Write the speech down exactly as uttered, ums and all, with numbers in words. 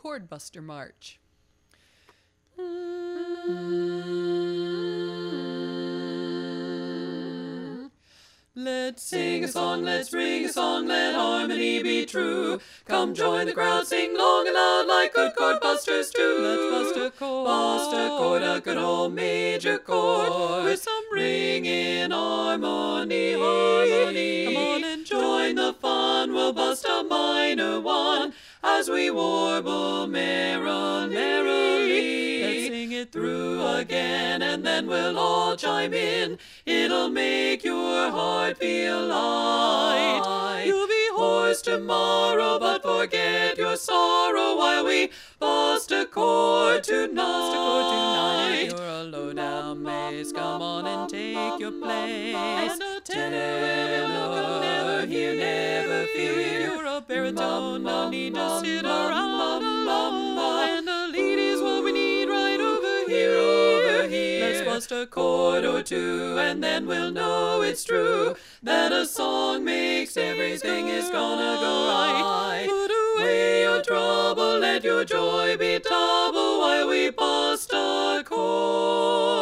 Chord Buster March. Let's sing a song, let's ring a song, let harmony be true. Come join the crowd, sing long and loud like good chord busters do. Let's bust a chord, bust a chord, a good old major chord, with some ringing harmony. harmony. Come on and join the fun, we'll bust a minor one as we warble merrily. merrily. Let's sing it through again, and then we'll all chime in. It'll make your heart feel light. You'll be hoarse tomorrow, but forget your sorrow while we bust a chord tonight. Bust a chord tonight. You're a low-down bass, come on and take your place. And a tenor will come never here, never fear. You're a baritone, no need to sit around alone. And a lead is what we need right over here, over here. Let's bust a chord or two, and then we'll know it's true that a song makes everything is gonna go right. Put away your trouble, let your joy be double while we bust a chord.